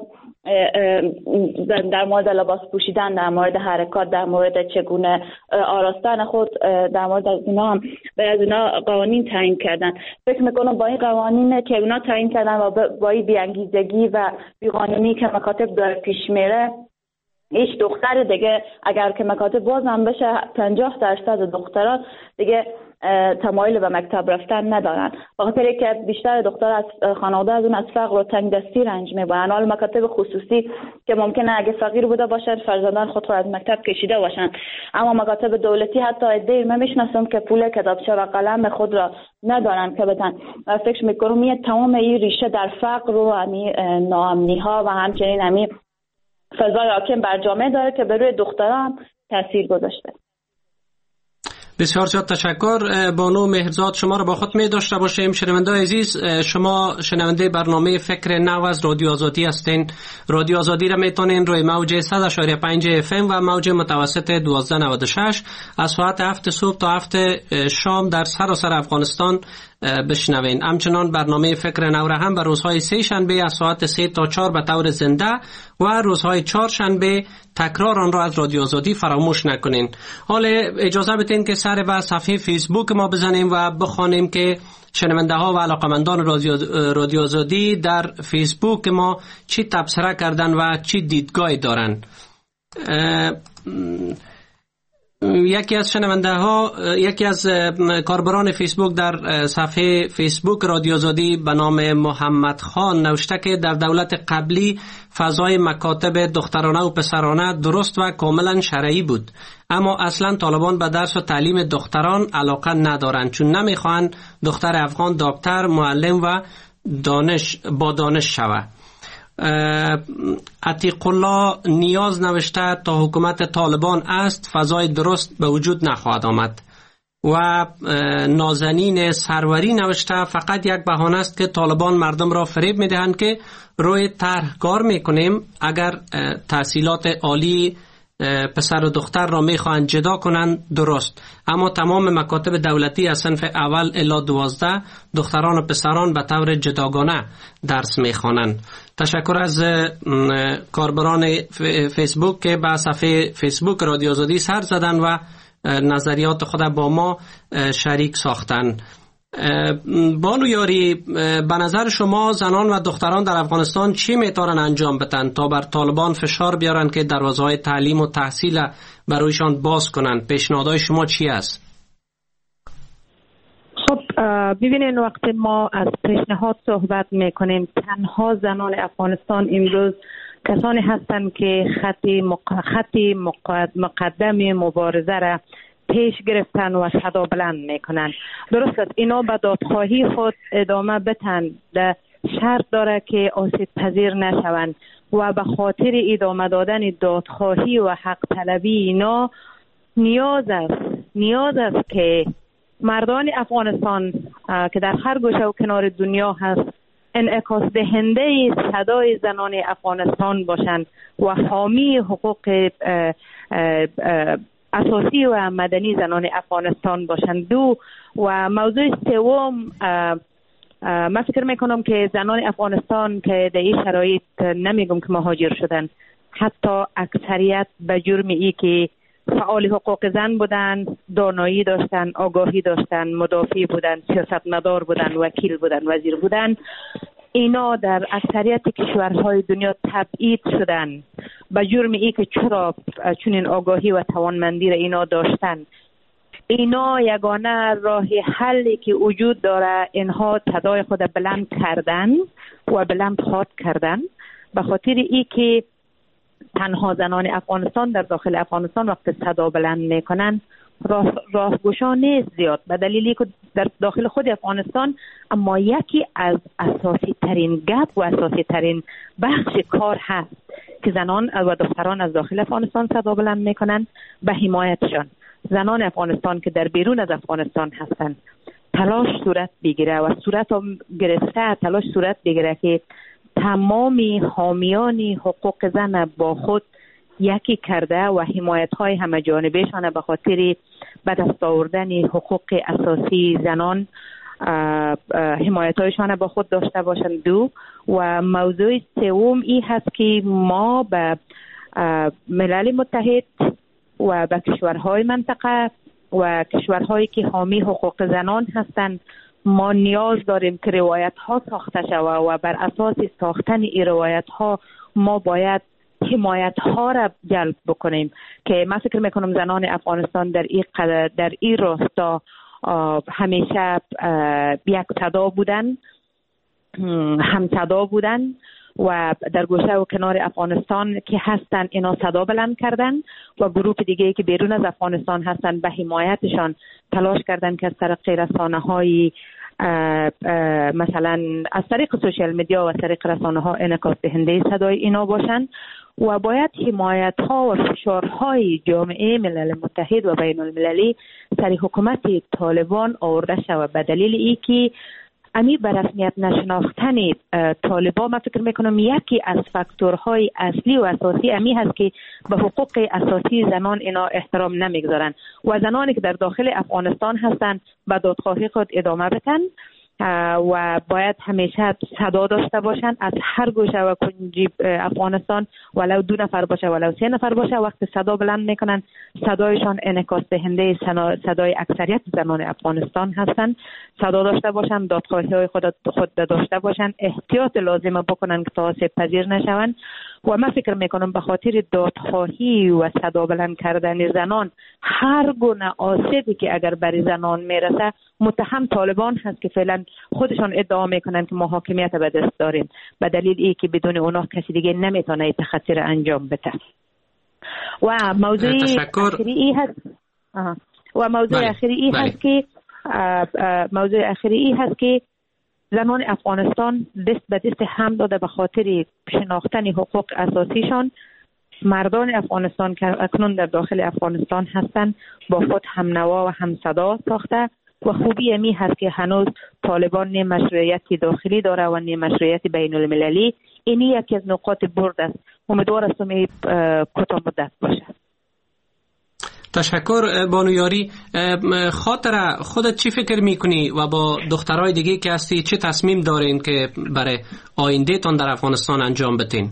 در مورد لباس پوشیدن، در مورد حرکات، در مورد چگونه آراستن خود، در مورد اینا هم به از اینا قوانین تعیین کردن. فکر میکنم با این قوانین که اینا تعیین کردن و با این بی‌انگیزگی و بی‌قانونی که مکاتب داره پیش میره، هیچ دختر دیگه اگر که مکاتب باز هم بشه 50% دختران دیگه تمایل به مکتب رفتن ندارن، بخاطر که بیشتر دختر از خانواده از اون از فقر و تنگ دستی رنج میبرن. حال مکاتب خصوصی که ممکنه اگه فقیر بوده باشن فرزندان خود را از مکتب کشیده باشن، اما مکاتب دولتی حتی عده‌ای من میشناسم که پول کتابچه و قلم خود را ندارن که بدن. فکر میکنم این تمام این ریشه در فقر و ناامنی ها و همچنین فضای حاکم بر جامعه داره که به روی دختران تاثیر گذاشته. بسیار زیاد تشکر. بانو مهرزاد، شما رو با خود می داشته باشیم. شنونده‌های عزیز، شما شنونده برنامه فکر نو از رادیو آزادی هستین. رادیو آزادی را میتونین روی موج 100.5 FM و موج متوسط 1296 از ساعت 7 صبح تا 7 شام در سراسر افغانستان بشنوین. همچنان برنامه فکر نو را هم به روزهای سه شنبه از ساعت 3 تا 4 به طور زنده و روزهای چهار شنبه تکرار آن را از رادیو آزادی فراموش نکنین. حالا اجازه بدین که سر به صفحه فیسبوک ما بزنیم و بخوانیم که شنونده ها و علاقمندان رادیو آزادی در فیسبوک ما چی تبصره کردن و چی دیدگاهی دارن. یکی از شنونده ها، یکی از کاربران فیسبوک در صفحه فیسبوک رادیو آزادی به نام محمد خان نوشته که در دولت قبلی فضای مکاتب دخترانه و پسرانه درست و کاملا شرعی بود، اما اصلا طالبان به درس و تعلیم دختران علاقه ندارند، چون نمیخواهند دختر افغان دکتر، معلم و دانش شود. عتیق الله نیاز نوشته تا حکومت طالبان است فضای درست به وجود نخواهد آمد. و نازنین سروری نوشته فقط یک بهانه است که طالبان مردم را فریب میدهند که روی طرح کار میکنیم، اگر تحصیلات عالی پسر و دختر را میخواهند جدا کنند درست، اما تمام مکاتب دولتی از صنف اول الی 12 دختران و پسران به طور جداگانه درس میخوانند. تشکر از کاربران فیسبوک که به صفحه فیسبوک رادیو آزادی سر زدن و نظریات خود با ما شریک ساختن. بانو یاری، به نظر شما زنان و دختران در افغانستان چی میتونن انجام بدن تا بر طالبان فشار بیارن که دروازه‌های تعلیم و تحصیل برایشان باز کنن؟ پیشنهادهای شما چی است؟ خب ببینین، وقتی ما از پیشنهاد صحبت میکنیم، تنها زنان افغانستان امروز کسانی هستند که خطی مقدم مبارزه را پیش گرفتن و صدا بلند میکنن. درست است، اینا به دادخواهی خود ادامه بدن، شرط داره که آسیب پذیر نشوند و به خاطر ادامه دادن دادخواهی و حق طلبی اینا نیاز است که مردان افغانستان که در هر گوشه و کنار دنیا هست انعکاس دهنده صدای زنان افغانستان باشند و حامی حقوق اساسی و مدنی زنان افغانستان باشند. و موضوع سوم، من فکر میکنم که زنان افغانستان که در این شرایط نمیگم که مهاجر شدن، حتی اکثریت به جرم ای که فعال حقوق زن بودن، دانایی داشتن، آگاهی داشتن، مدافع بودن، سیاستمدار بودن، وکیل بودن، وزیر بودن، اینا در اکثریت کشورهای دنیا تبعید شدن به جرم ای که چرا چنین آگاهی و توانمندی را اینا داشتن. اینا یگانه راه حلی که وجود داره، اینها صدای خود بلند کردن و بلند خواد کردن، به خاطر ای که تنها زنان افغانستان در داخل افغانستان وقت صدا بلند میکنن راهگشا نیست زیاد، به دلیلی که در داخل خود افغانستان اما یکی از اساسی ترین گپ و اساسی ترین بخش کار هست که زنان و دختران از داخل افغانستان صدا بلند میکنن به حمایتشان. زنان افغانستان که در بیرون از افغانستان هستند تلاش صورت بگیره و صورت گرفته تلاش صورت بگیره که تمامی حامیان حقوق زن با خود یکی کرده و حمایت‌های همه جانبه‌شان به خاطر به دست آوردن حقوق اساسی زنان حمایت‌هایشان با خود داشته باشند. دو و موضوع سوم این هست که ما به ملل متحد و به کشورهای منطقه و کشورهایی که حامی حقوق زنان هستند ما نیاز داریم که روایت‌ها ساخته شود و بر اساس ساختن این روایت‌ها ما باید حمایت‌ها را جلب بکنیم که من فکر میکنم زنان افغانستان در این راستا همیشه یک صدا بودن، هم صدا بودن و در گوشه و کنار افغانستان که هستن اینا صدا بلند کردن و گروه دیگه که بیرون از افغانستان هستن به حمایتشان تلاش کردن که از طریق رسانه‌های مثلا از طریق سوشال میدیا و از طریق رسانه‌ها انعکاس دهنده صدای اینا باشن و باید حمایت‌ها و فشارهای جامعه ملل متحد و بین المللی سر حکومت طالبان آورده شود به دلیل اینکه امی به رسمیت نشناختن طالبان من فکر میکنم یکی از فاکتورهای اصلی و اساسی امی هست که به حقوق اساسی زنان اینا احترام نمیگذارن و زنانی که در داخل افغانستان هستن به دادخواهی خود ادامه بدن و باید همیشه صدا داشته باشن از هر گوشه و کنج افغانستان، ولو 2 نفر باشه ولو 3 نفر باشه، وقت صدا بلند میکنن صدایشان انعکاس دهنده صدای اکثریت زنان افغانستان هستن. صدا داشته باشن، دادخواهی های خود داشته باشن، احتیاط لازم بکنن که آسیب پذیر نشون و من فکر میکنم به خاطر دادخواهی و صدا بلند کردن زنان هر گونه آسیبی که اگر بر زنان میرسه متهم طالبان هست که فعلا خودشان ادعا میکنن که ما حاکمیت به دست داریم به دلیل ای که بدون اونا کسی دیگه نمیتونه تخطی را انجام بده. و موضوع آخری هست و موضوع آخری هست که موضوع آخری هست که زنان افغانستان دست به دست هم داده به خاطر شناختن حقوق اساسیشان. مردان افغانستان که اکنون در داخل افغانستان هستند با خود هم نوا و هم صدا ساخته و خوبی امی هست که هنوز طالبان نه مشروعیتی داخلی داره و نه مشروعیتی بین المللی. اینی یکی از نقاط برد است. امیدوار هستم کوتاه مدت باشه. تشکر بانو یاری. خاطر خودت چی فکر میکنی و با دخترای دیگه که هستی چه تصمیم دارین که برای آینده تان در افغانستان انجام بدین؟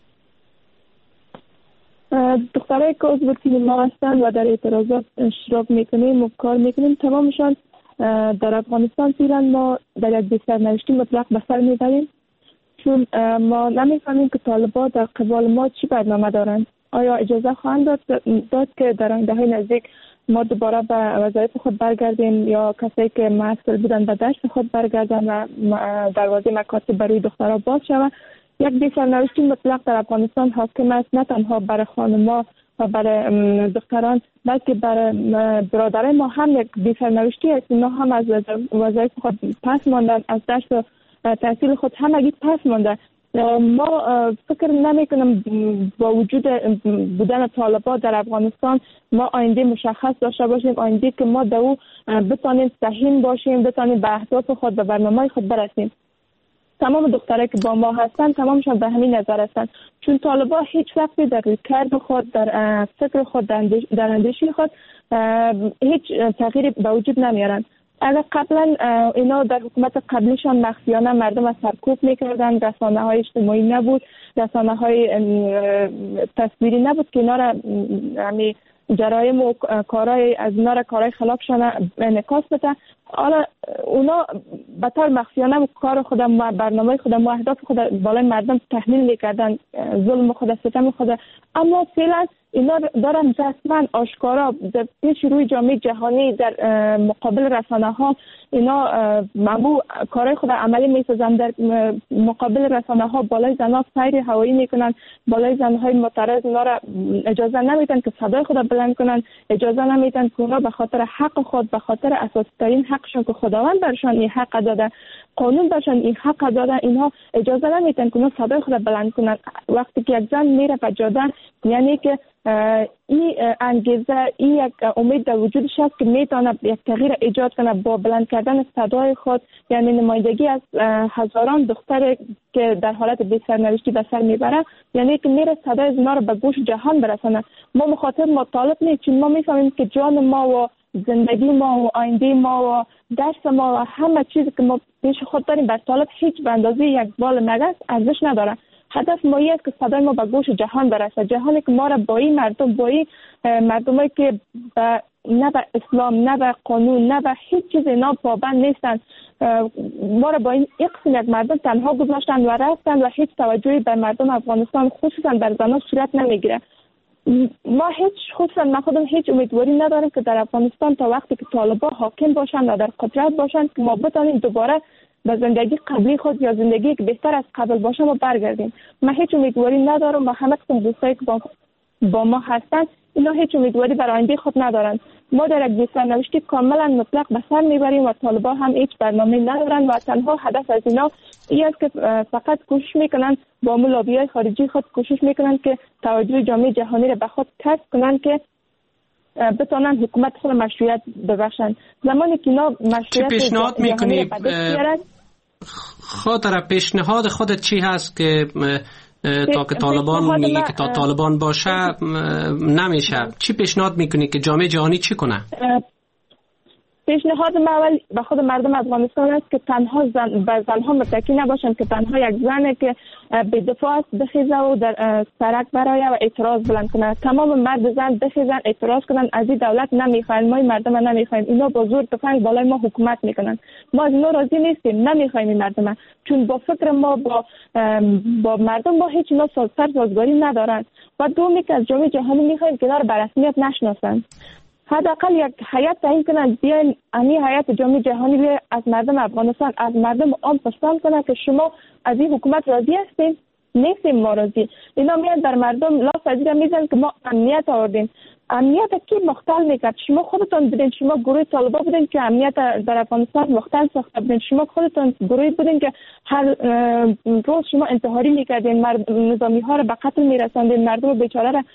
دخترای که عضو تیم ما هستند و در اعتراضات اشتراک میکنیم و کار میکنیم تمامشان در افغانستان فعلا ما در یک سرنوشتی مطلق به سر میبریم، چون ما نمیفهمیم که طالبان در قبال ما چی برنامه دارند. آیا اجازه خواهند داد که در آینده‌های نزدیک ما دوباره به وظایف خود برگردیم یا کسایی که مسئول بودن به دشت خود برگردن و دروازه مکاتب برای دخترها باز شود؟ یک سرنوشتی مطلق در افغانستان حاکم است، نه تنها برای خانم‌ها و برای دختران بلکه برای برادرای ما هم یک سرنوشتی است. اینا هم از وظایف خود پس ماندن، از درس و تحصیل خود همگی پس مانده. ما فکر نمی‌کنم با وجود بودن طالبان در افغانستان ما آینده مشخص داشته باشیم، آینده که ما در او بتانیم سهیم باشیم، بتانیم به اهداف خود و برنامه خود برسیم. تمام دخترایی که با ما هستن تمامشان به همین نظر هستند، چون طالبان هیچ وقتی در کار خود، در فکر خود، در اندیشه خود هیچ تغییری به وجود نمیارن. اگر قبلا اینا در حکومت قبلیشان مخفیانه مردم از سرکوب میکردن، رسانه‌های اجتماعی نبود، رسانه‌های تصویری نبود که اینا را جرایم و کارهای از اینا را کارهای خلافشان انعکاس بده. حالا اونا به طور مخفیانه کار خودم و برنامه خودم و اهداف خود بالای مردم تحمیل میکردن، ظلم خود، ستم خود، اما فعلا اینا دارن رسما آشکارا در پیش روی جامعه جهانی در مقابل رسانه ها اینا ممنوع کارهای خود عملی میسازن. در مقابل رسانه ها بالای زنها سیر هوایی میکنن، بالای زنهای معترض اینا را اجازه نمیدن که صدای خود بلند کنن، اجازه نمیدن که اونا به خاطر حق خود، به خاطر اساسی ترین حقشون که خداوند برشان این حق داده، قانون برشان این حق داده، اینها اجازه نمیدن که اونا صدای خود بلند کنن. وقتی که یک زن میره به جاده یعنی که این انگیزه، این یک امید در وجودش هست که میتونه یک تغییر ایجاد کنه با بلند کردن صدای خود، یعنی نمایندگی از هزاران دختر که در حالت بی سرنوشتی به سر میبره، یعنی که میره صدای اینا رو به گوش جهان برسانه. ما مخاطب مطالب نیست، چون ما میفهمیم که جان ما و زندگی ما و آینده ما و درس ما و همه چیزی که ما پیش خود داریم بر طالب هیچ به اندازه یک بال مگس ارزش نداره. هدف ما است که صدای ما به گوش جهان برسه، جهانی که ما را با این مردم، با این مردمایی که نه به اسلام، نه به قانون، نه به هیچ چیز اینا پابند نیستن، ما را با این قسم یک مردم تنها گذاشتن و رفتن و هیچ توجهی به مردم افغانستان خصوصا بر زنان صورت نمیگیره. ما خصوصا من خودم هیچ امیدواری ندارم که در افغانستان تا وقتی که طالبان حاکم باشن و در قدرت باشن که ما بتونیم دوباره به زندگی قبلی خود یا زندگی که بهتر از قبل باشه ما برگردیم. من هیچ امیدواری ندارم و همه قسم دوستایی که با ما هستن اینا هیچ امیدواری برای آینده خود ندارن. ما در یک سرنوشتی کاملا مطلق به سر میبریم و طالبان هم هیچ برنامه ندارن و تنها هدف از اینا این است که فقط کوشش میکنن با لابی‌های خارجی خود کوشش میکنن که توجه جامعه جهانی را به خود کسب کنن که بتونن حکومت خود مشروعیت ببخشن. زمانی که اینا مشروعیت چی پیشنهاد میکنی؟ پیشنهاد خودت چی هست که تا که طالبان میگه که تا طالبان باشه نمیشه؟ چی پیشنهاد میکنی که جامعه جهانی چی کنه؟ پیشنهاد من اول به خود مردم افغانستان است که تنها به زنها متکی نباشند، که تنها یک زنه که به دفاع است بخیزه و در سرک برایه و اعتراض بلند کنه. تمام مرد زن بخیزن اعتراض کنن، از این دولت نمیخوایم، ما مردم نمیخوایم، اینا با زور تفنگ بالای ما حکومت میکنن، ما از اینا راضی نیستیم، نمیخوایم این مردم، چون با فکر ما با مردم ما هیچ اینا سازگاری ندارن. و دومی که از جامعه جهانی میخوایم که دار به رسمیت نشناسن، حداقل یک هیئت تعیین کنن، بیاین این هیئت جامعه جهانی بیاین از مردم افغانستان، از مردم عام پرسان کنن که شما از این حکومت راضی هستین؟ نیستیم ما راضی. اینا میان در مردم لاس ازیره میزن که ما امنیت آوردیم. امنیت کی مختل میکرد؟ شما خودتون بودین، شما گروه طالبان بودین که امنیت در افغانستان مختل ساخته بودین، شما خودتون گروهی بودین که هر روز شما انتحاری میکردین، نظامی ها رو به قتل میرساندین، مردم بیچاره را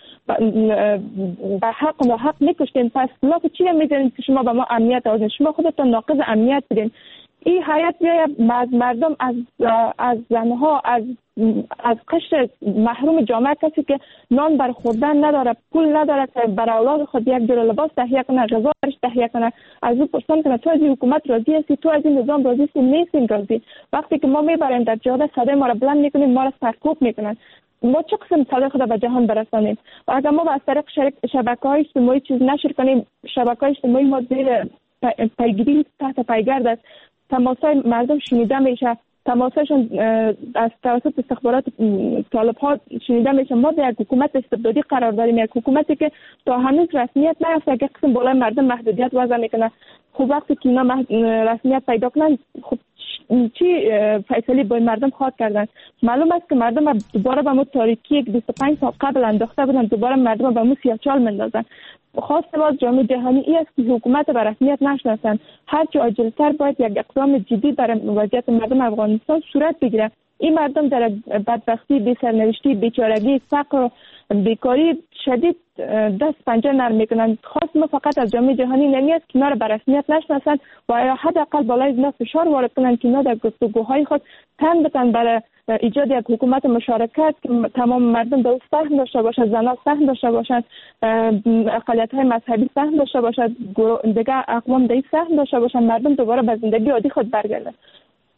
به حق و ناحق میکشتین. پس لاف چی میزنین که شما به ما امنیت آوردین؟ شما خودتون ناقض امنیت بودین. این هیئت بیاید از مردم، از زنها، از قشر محروم جامعه، کسی که نان بر خوردن نداره، پول نداره که بر اولاد خود یک جور لباس تهیه کنه، غذا برش تهیه کنه، از او پرسان کنه تو از این حکومت راضی هستی؟ تو از این نظام راضی هستی؟ نیستیم راضی. وقتی که ما میبریم در جاده صدای ما را بلند میکنیم، ما را سرکوب میکنن. ما چه قسم صدای خود به جهان برسانیم؟ و اگر ما از طریق شبکه‌های اجتماعی چیز نشر کنیم، شبکه‌های اجتماعی ما زیر پیگیری تحت پیگرد است، تماسای مردم شنیده میشه، تماساشون از توسط استخبارات طالب ها شنیده میشه. ما در یک حکومت استبدادی قرار داریم، یک حکومتی که تا هنوز رسمیت نیافته، یک قسم بالای مردم محدودیت وضع میکنه. خب وقتی که اینا رسمیت پیدا کنن، خب چی فیصله با مردم خواهد کردن؟ معلوم است که مردم دوباره به مو تاریکی 25 سال قبل انداخته بودن، دوباره مردم به مو سیاه‌چال مندازن. خواست باز جامعه جهانی ای است که حکومت به رسمیت نشناسن. هرچه عاجل‌تر باید یک اقدام جدی برای وضعیت مردم افغانستان صورت بگیره. این مردم در بدبختی، بی‌سرنوشتی، بیچارگی، فقر و بیکاری شدید دست پنجه نرم میکنن. خواست ما فقط از جامعه جهانی نمیاد که اینا را به رسمیت نشناسن و حداقل بالای اینا فشار وارد کنن که اینا در گفتگوهای خود تن بتن برای ایجاد یک حکومت مشارکت که تمام مردم در سهم داشته باشند، زنان سهم داشته باشند، اقلیت‌های مذهبی سهم داشته باشند، دیگر اقوام در سهم داشته باشند، مردم دوباره به زندگی عادی خود برگردند.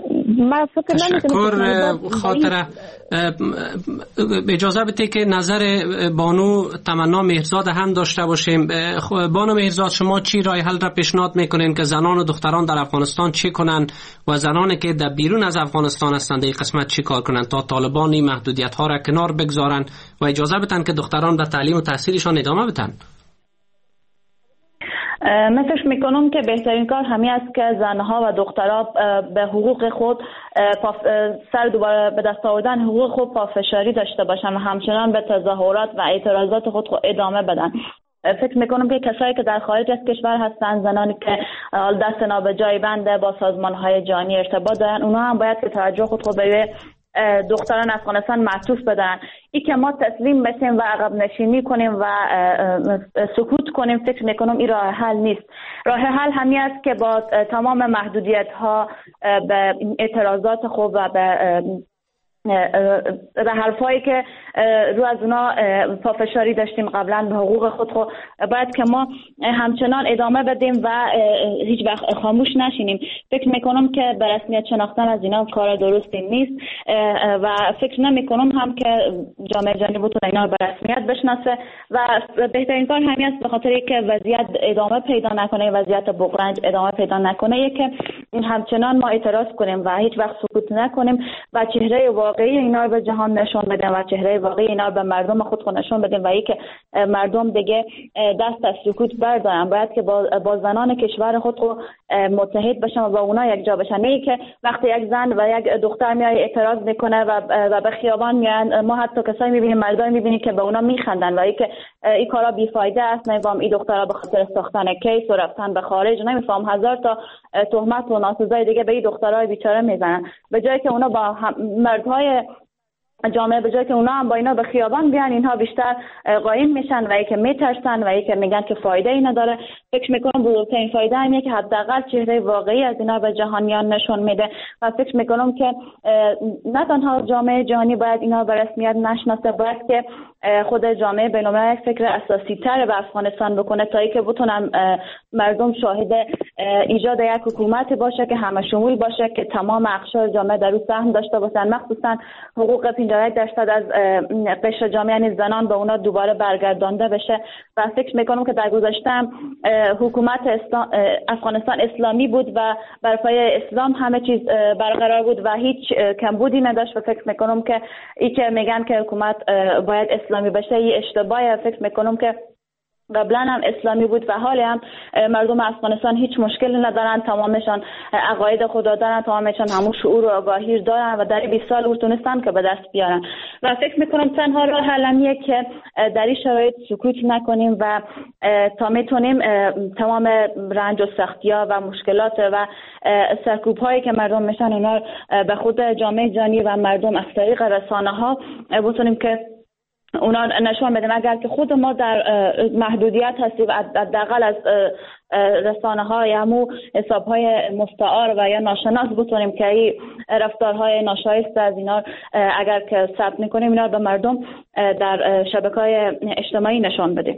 من فکر نمی‌کنم خاطره اجازه بده که نظر بانو تمنا مهرزاد هم داشته باشیم. بانو مهرزاد، شما چی راه حل را پیشنهاد میکنین که زنان و دختران در افغانستان چی کنن و زنانی که در بیرون از افغانستان هستند این قسمت چی کار کنن تا طالبان این محدودیت ها را کنار بگذارن و اجازه بدن که دختران به تعلیم و تحصیلشان ادامه بدن؟ من فکر میکنم که بهترین کار همین است که زنها و دخترها به حقوق خود سر دوباره به دست آوردن حقوق خود پافشاری داشته باشن و همچنان به تظاهرات و اعتراضات خود ادامه بدن. فکر میکنم که کسایی که در خارج از کشور هستند، زنانی که دست نابجای بنده با سازمانهای جهانی ارتباط دارن، اونها هم باید که توجه خود به دختران افغانستان معطوف بدن. این که ما تسلیم بشیم و عقب نشینی کنیم و سکوت کنیم، فکر میکنم این راه حل نیست. راه حل همین است که با تمام محدودیت ها به اعتراضات خوب و به حرفایی که رو از اونا پافشاری داشتیم قبلا به حقوق خود باید که ما همچنان ادامه بدیم و هیچ وقت خاموش نشینیم. فکر میکنم که به رسمیت شناختن از اینا کار درستی نیست و فکر نمیکنم هم که جامعه جهانی بتونه اینا به رسمیت بشناسه و بهترین کار همین است، به خاطر که وضعیت ادامه پیدا نکنه، وضعیت بغرنج ادامه پیدا نکنه، که همچنان ما اعتراض کنیم و هیچ وقت سکوت نکنیم و چهره واقعی اینا رو به جهان نشون بدیم و چهره واقعی اینا رو به مردم خود نشون بدیم و اینکه مردم دیگه دست از سکوت بردارن. باید که با زنان کشور خود متحد بشن و با اونا یک جا بشن. نه که وقتی یک زن و یک دختر میاد اعتراض میکنه و به خیابان میان، ما حتی کسایی میبینیم، مردای میبینیم که به اونا میخندن و اینکه این کارا بیفایده است. نمیفهم این دخترها به خاطر ساختن کیس و رفتن به خارج، نمیفهم هزار تا تهمت و ناسزای دیگه به این دخترای بیچاره میزنن، به جای که اونا با مردهای جامعه، به جای که اونا هم با اینا به خیابان بیان، اینها بیشتر قایم میشن و اینکه میترسن و اینکه میگن که فایده ای نداره. فکر میکنم بزرگترین فایده اینه که حداقل چهره واقعی از اینا به جهانیان نشون میده و فکر میکنم که نه تنها جامعه جهانی باید اینا به رسمیت نشناسه، باید که خود جامعه بین‌المللی فکر اساسی تر به افغانستان بکنه تا اینکه بتونن مردم شاهد ایجاد یک حکومتی باشه که همه شمول باشه، که تمام اقشار جامعه در اون سهم داشته باشن، مخصوصا حقوق 51% از قشر جامعه یعنی زنان به اونا دوباره برگردانده بشه. و فکر میکنم که در گذشته حکومت افغانستان اسلامی بود و بر پایه اسلام همه چیز برقرار بود و هیچ کمبودی نداشت و فکر میکنم که این که میگن که حکومت باید اسلامی بشه این اشتباهه. فکر میکنم که قبلا هم اسلامی بود و حالا هم مردم افغانستان هیچ مشکلی ندارن، تمامشان عقاید خدا دارن، تمامشان همون شعور و آگاهی دارن و در 20 سال تونستن که به دست بیارن. و فکر میکنم تنها راه حل که در این شرایط سکوت نکنیم و تا میتونیم تمام رنج و سختی‌ها و مشکلات و سرکوب‌هایی که مردم میشن اونا به خود جامعه جهانی و مردم از طریق رسانه‌ها بتونیم که اونا نشون بدیم. اگر که خود ما در محدودیت هستیم، حداقل از رسانه‌ها یا همون حساب‌های مستعار و یا ناشناس بتونیم که این رفتارهای ناشایسته از اینا اگر که ثبت می‌کنیم اینا به مردم در شبکه‌های اجتماعی نشون بدیم.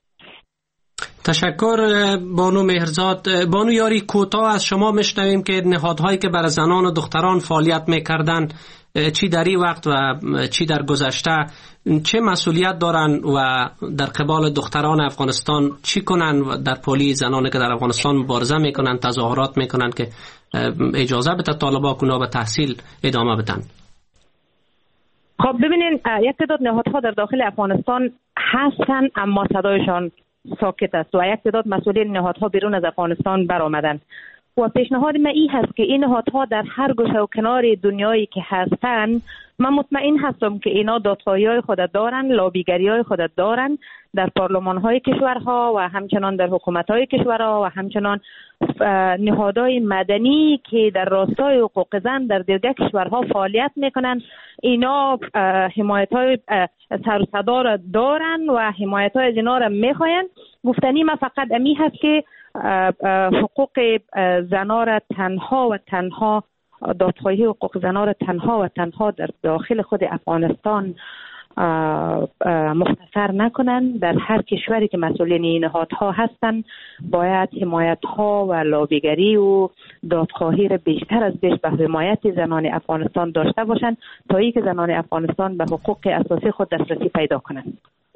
تشکر بانو مهرزاد. بانو یاری، کوتاه از شما میشنویم که نهادهایی که برای زنان و دختران فعالیت میکردن چی در این وقت و چی در گذشته چه مسئولیت دارن و در قبال دختران افغانستان چی کنن و در پلی زنانی که در افغانستان مبارزه میکنن، تظاهرات میکنن که اجازه بده طالبان اونا به تحصیل ادامه بدن؟ خب ببینین، یک تعداد نهادها در داخل افغانستان هستن اما صدایشان ساکت است و یک تعداد مسئولین نهادها بیرون از افغانستان برآمدن و پیشنهاد من این هست که این نهادها در هر گوشه و کنار دنیایی که هستن، من مطمئن هستم که اینا دادخواهی‌های خود دارن، لابیگری‌های خود دارن در پارلمان‌های کشورها و همچنان در حکومت‌های کشورها و همچنان نهادهای مدنی که در راستای حقوق زن در دیگر کشورها فعالیت میکنن. اینا حمایت‌های سر و صدا را دارن و حمایت‌های از اینا را میخواین. گفتنی من فقط امی هست که حقوق زنا را تنها و تنها، دادخواهی حقوق زنا را تنها و تنها در داخل خود افغانستان مختصر نکنن. در هر کشوری که مسئولین این نهادها هستن باید حمایت ها و لابیگری و دادخواهی را بیشتر از بیش به حمایت زنان افغانستان داشته باشند تا اینکه زنان افغانستان به حقوق اساسی خود دسترسی پیدا کنند.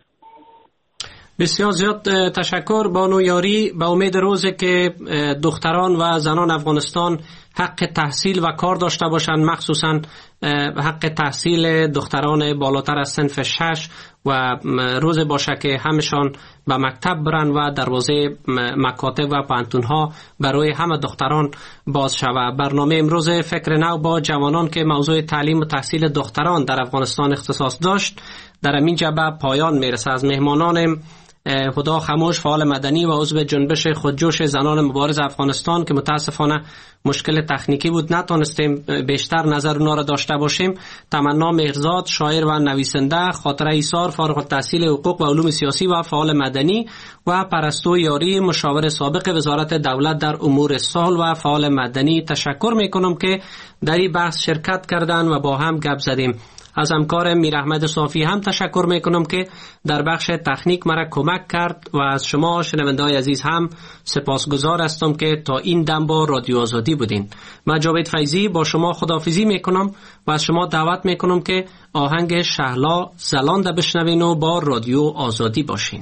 بسیار زیاد تشکر بانو یاری. به امید روزی که دختران و زنان افغانستان حق تحصیل و کار داشته باشند، مخصوصا حق تحصیل دختران بالاتر از صنف 6 و روز باشه که همشان به مکتب برن و دروازه مکاتب و پانتونها برای همه دختران باز شود. برنامه امروز فکر نو با جوانان که موضوع تعلیم و تحصیل دختران در افغانستان اختصاص داشت در این جبه پایان میرسه. از مهمانان خدا خاموش، فعال مدنی و عضو جنبش خودجوش زنان مبارز افغانستان که متاسفانه مشکل تکنیکی بود نتونستیم بیشتر نظر اونا را داشته باشیم، تمنا مهرزاد، شاعر و نویسنده، خاطره ایسار، فارغ التحصیل حقوق و علوم سیاسی و فعال مدنی، و پرستو یاری، مشاور سابق وزارت دولت در امور صلح و فعال مدنی. تشکر میکنم که در این بحث شرکت کردن و با هم گپ زدیم. از همکار میر احمد صافی هم تشکر میکنم که در بخش تکنیک مرا کمک کرد و از شما شنونده‌های عزیز هم سپاسگزار هستم که تا این دم با رادیو آزادی بودین. من جاوید فیضی با شما خداحافظی میکنم و از شما دعوت میکنم که آهنگ شهلا زلانده بشنوین و با رادیو آزادی باشین.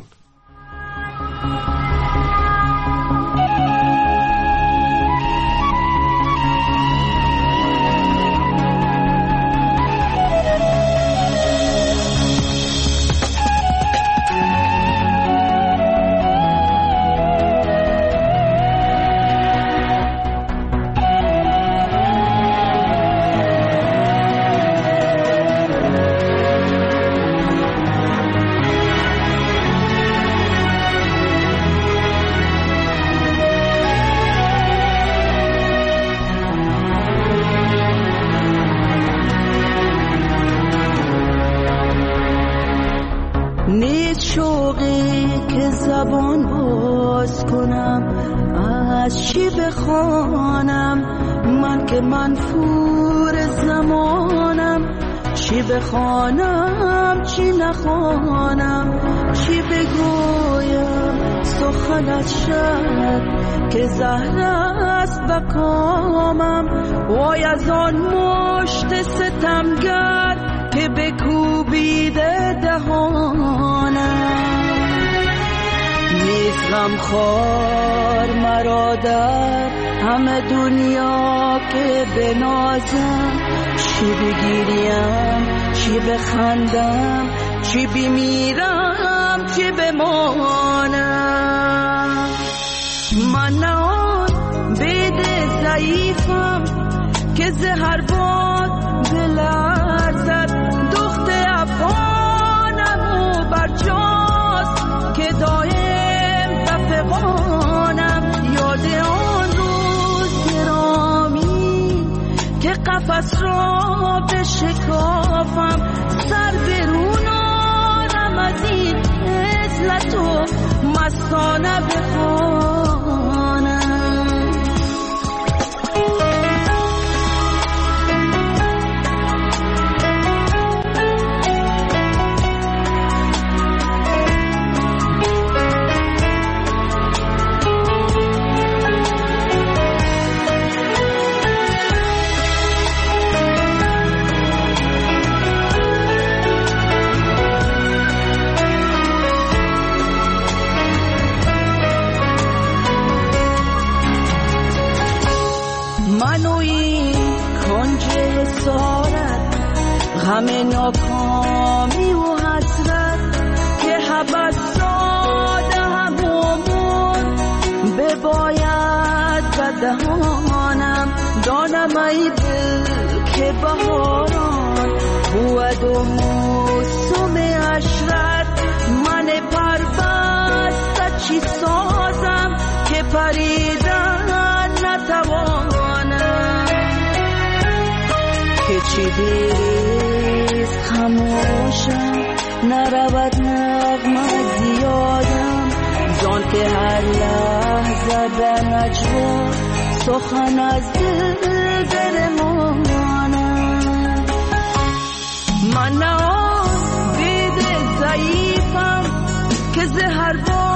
بخوانم چی نخوانم، چی بگویم سخنت شد که زهر است به کامم. وای از آن مشت ستمگر که بکوبیده دهانم. نیست غمخوار مرا در همه دنیا که بنازم، چی بگیریم چی بخندم، چی بمیرم چی بمانم. من نه آن بید ضعیفم که زهر باد بلرزد، دخت افغانم و برجاست که دایم بفغانم. یاد آن روز گرامی که قفس را بشکافم، سر برون آرم از این عزلت و مستانه بخوانم. همه ناکامی و حسرت که حبس داده همون بباید به دهانم. دانم ای دل که بهاران بود و موسم عشرت، من پربسته چی سازم که پریدن نتوانم. که چی بیست خموشم نرود نغمه زیادم، زان که هر لحظه در نجوا سخن از دل برمانم. من نه آن که زهر با